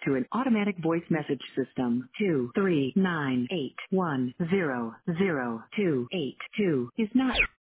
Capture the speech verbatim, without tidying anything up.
to an automatic voice message system. two three nine eight one zero zero two eight two is not